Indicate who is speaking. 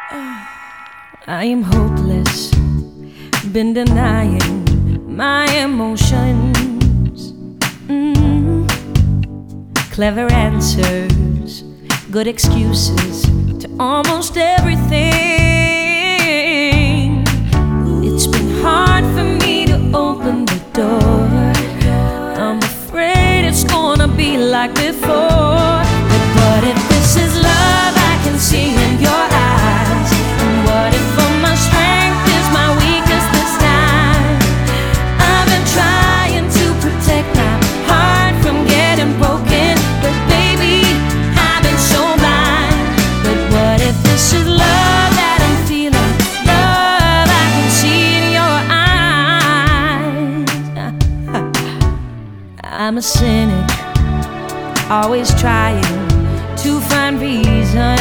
Speaker 1: I am hopeless, been denying my emotions. Clever answers, good excuses to almost everything. It's been hard for me to open the door. I'm afraid it's gonna be like before. But what if this is love I can see in your eyes? And what if all my strength is my weakness this time? I've been trying to protect my heart from getting broken, but baby, I've been so blind. But what if this is love that I'm feeling? Love I can see in your eyes. I'm a cynic, always trying to find reason